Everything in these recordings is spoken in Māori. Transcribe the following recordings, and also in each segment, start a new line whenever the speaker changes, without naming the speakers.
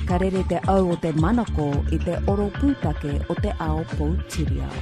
Ka rere te au o te manako i te oro pūtake o te ao Poutireo.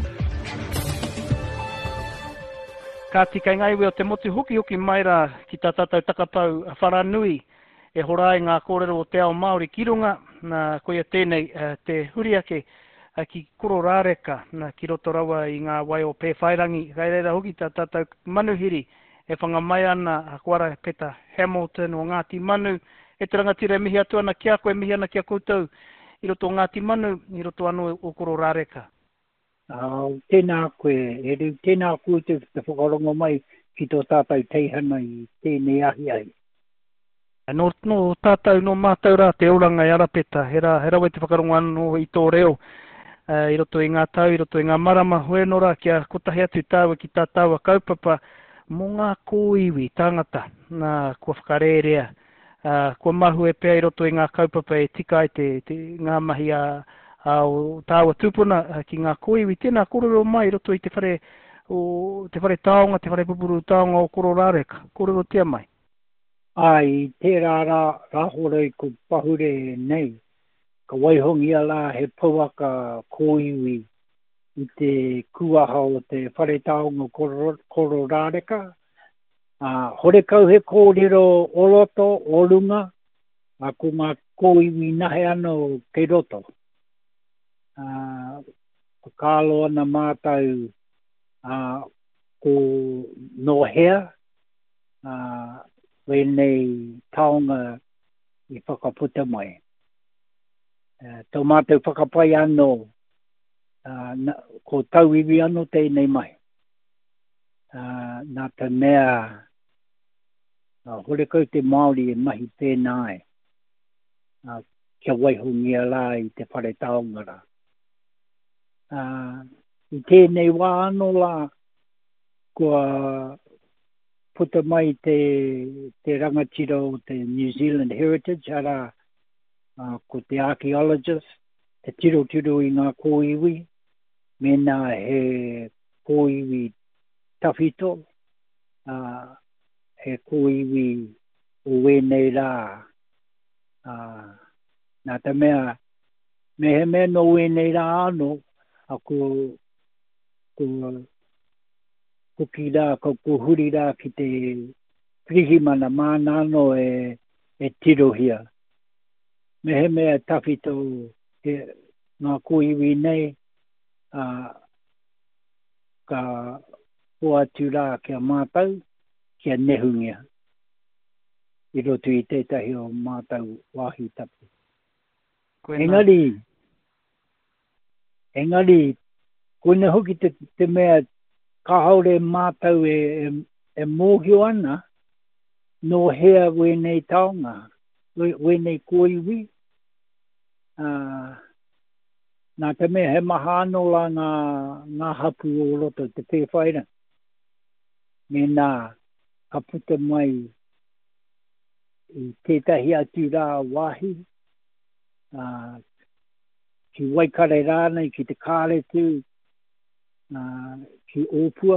Ka tika ngai o te motu huki maira ki tā tātou takapau wharanui e horai ngā kōrero o te ao Māori kirunga na koia tēnei te huriake ki koro rāreka na ki roto rawa i ngā wai o pēwhairangi. Kai reira huki tā tātou manuhiri e whangamai ana kuara Peter Hamilton o Ngāti Manu e te rangatira mihi atu ana kia koe mihi ana kia koutou i roto o Ngāti Manu i roto anu o koro rāreka.
Tēnā koe, e reu tēnā koe te whakarongo mai ki tō tātou teihana i tēnei ahi ai.
No tātou no mātou rā te oranga i arapeta, he rawe te whakarongo anu i tō reo, i roto i ngā tau, i roto i ngā marama, hoe no rā kia kotahi atu tāua ki tā tāua kaupapa, mō ngā kōiwi tāngata, nā kua whakarerea, kua mahu e pēr i roto i ngā kaupapa e tika i te ngā mahi o tāua tūpuna ki ngā kōiwi, tēnā kōrero mai i roto i te whare taonga, te whare pupuru taonga o koro rāreka, kōrero tia mai.
Ai, tērā rāhore ko pahure nei, ka waihongi ala he pauaka kōiwi i te kuaha o te whare taonga koro rāreka. Hore kau he kōrero o roto, o runga, ko ngā kōiwi nahe ano kei roto. Kālo ana mātou ko nohea, wenei taonga i whakaputa mai. Tō mātou whakapai anō, ko tauiwi anō tēnei mai. Nā te mea, hore kau te Māori e mahi tēnā e, kia waihungi ala i te whare taonga rā. I tēnei wā anō la, kua puta mai te rangatira o te New Zealand Heritage, ara ko te archaeologist, te tiro i ngā kōiwi, mena he kōiwi tawhito, he kōiwi o wenei rā. Nā te mea, me he mea no wenei rā anō, ko ki rā, ko huri rā ki te prihimana mānano e tirohia. Me he mea tawhito ngā kōiwi nei, ka hoatu rā kia mātau, kia nehungia. I roto i tētahi o mātau wāhi tapu. Engari, koina hoki te mea ka haure mātau e mōhio ana, no hea wenei taonga, wenei kōiwi. Nā te mea he maha anō la ngā hapu o roto te pēwhaira. Me nā ka puta mai i tētahi atu rā wāhi, ki Waikare rānei, ki te kāretu, ki Ōpua.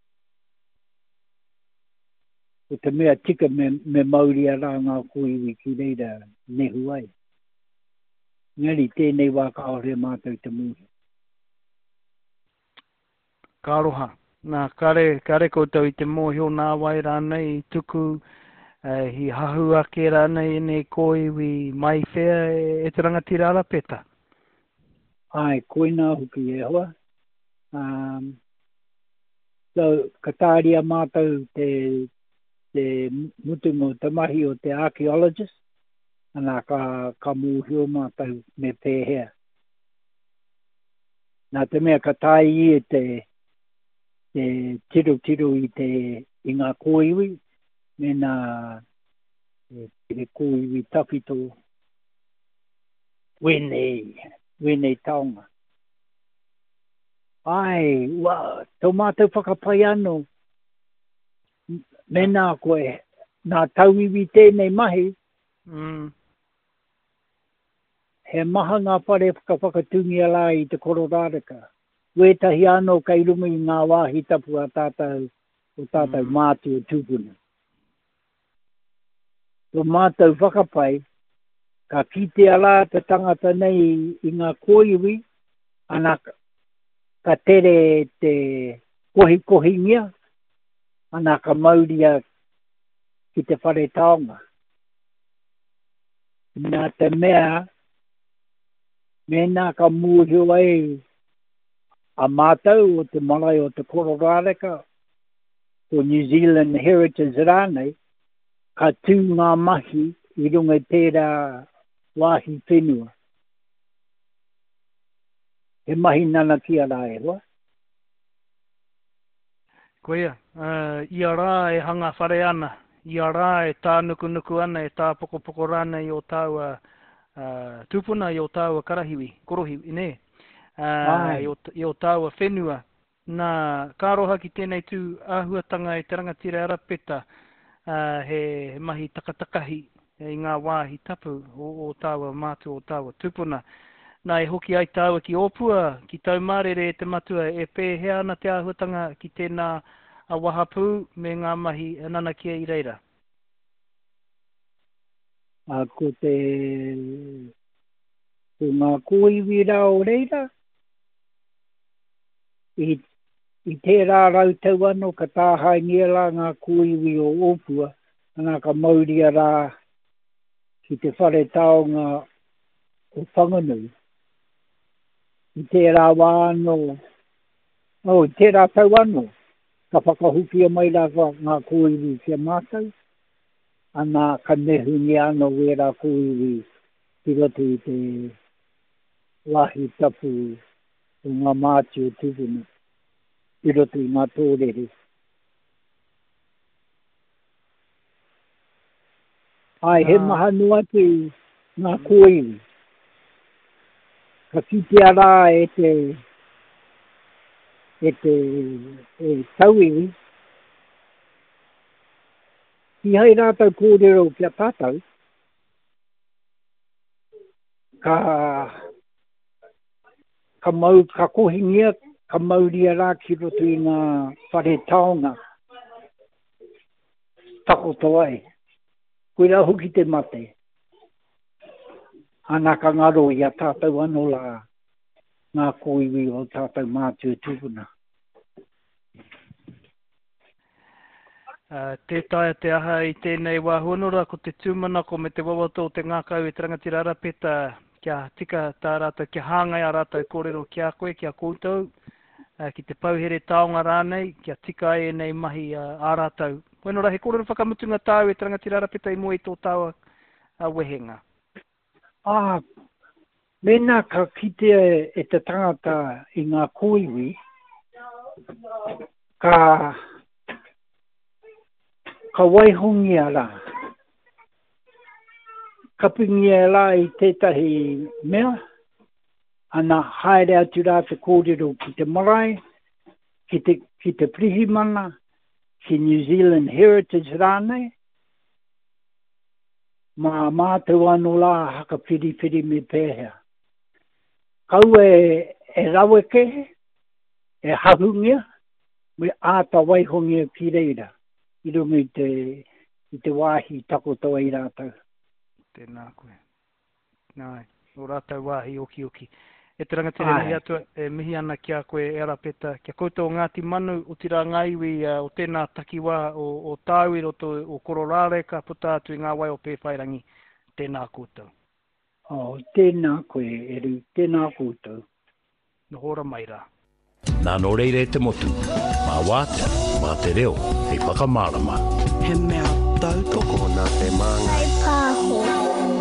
O te mea tika me mauria rā ngā kōiwi ki reira nehu ai. Ngari tēnei wā ka ore mātou te mūhi.
Ka aroha. Nā kare koutou i te mōhio nā wai rānei tuku, hi hahu ake rānei nei kōiwi mai whea e te rangatira arapeta.
Ai, koina huki e hoa. So, ka tāria mātou te mutungo te mahi o te archaeologist, ana ka mūhio mātou me pēhea. Nā te mea ka tāi e te tiro i ngā kōiwi, me nā te kōiwi tawhito wenei taonga. Ai, tō mātou whakapai anō, me nā koe, nā tauiwi tēnei mahi, he maha ngā whare whakatungi ala i te koro rāreka. Wētahi anō kei runga i ngā wāhi tapu a tātou mātu o tūpuna. Tō mātou whakapai, ka kite ala te tangata nei i ngā koiwi, ana ka tere te kohi-kohingia, ana ka mauria ki te whare taonga. Nā te mea, mena ka mūhio ai a mātou o te marae o te kororāreka, o New Zealand Heritage rānei, ka tū ngā mahi i runga tērā wāhi whenua. He mahi nana ki a rā e hoa.
Koia, ia rā e hanga whare ana, ia rā e tā nuku ana, e tā poko rāna i o tāua tūpuna, i o tāua karahiwi, korohiwi, ne? I o tāua whenua. Nā kāroha ki tēnei tū āhuatanga e te rangatira arapeta, he mahi takatakahi i ngā wāhi tapu o tāua mātu o tāua tūpuna. Nā e hoki ai tāua ki Opua, ki taumārere e te matua, e pēhea ana te āhuatanga ki tēnā a wahapū me ngā mahi nana kia i reira.
Ko te ngā koiwi rao reira, I tērā rautau anō ka tāhaingia rā ngā koiwi o Opua, ana ka mauria rā ki te whare taonga o Whanganui. I tērā wā anō, i tērā tau anō, ka whakahukia mai rā ngā koiwi kia mātou, ana ka nehungi anō e rā koiwi ki roto i te wahi tapu o ngā mātu o tūpuna. I roto i ngā tōrere. Ai, he maha nua te ngā koiwi. Ka kitea rā e tauiwi. Ki hai rātau kōrero kia tātau. Ka kohingia, ka mauria rā ki roto i ngā whare taonga. Takoto ai. Koe rā hoki te mate. Ana ka ngaro i a tātou anō la ngā koiwi o tātou mātua tūpuna.
Tētaia te aha i tēnei wā honora ko te tūmanako me te wawato o te ngākau e te rangatira arapeta kia tika tā rātou, kia hāngai a rātou kōrero kia koe, kia koutou. Ki te pauhere taonga rānei, kia tika e nei mahi a rātou. Wenora, he kōrero whakamutunga tāu e te rangatira arapeta i mua i tō tāua wehenga.
Mena ka kitea e te tangata i ngā koiwi, ka waihongia rā. Ka pingia rā i tētahi mea, ana haere atu rā te kōrero ki te marae, ki te prihimana, ki New Zealand Heritage rānei, mā mātou anō rā haka whiri me pēhea. Kau e raweke, e hahungia, me āta waihongia ki reira, i runga i te wāhi takotoa i rātou.
Tēnā koe. Nāi, o rātou wāhi oki. E te rangatira mihi atua, e mihi ana kia koe e arapeta, kia koutou Ngāti Manu o tira ngaiwi o tēnā takiwā o tāu i roto o kororāreka puta atu i ngā wai o pēwhairangi. Tēnā koutou.
Tēnā koe, Eru, tēnā koutou.
No hora mai rā.
Nā no reire te motu, mā wātea, mā te reo, hei whakamārama.
He mea tau toko nā te māngai.
Hei pāho.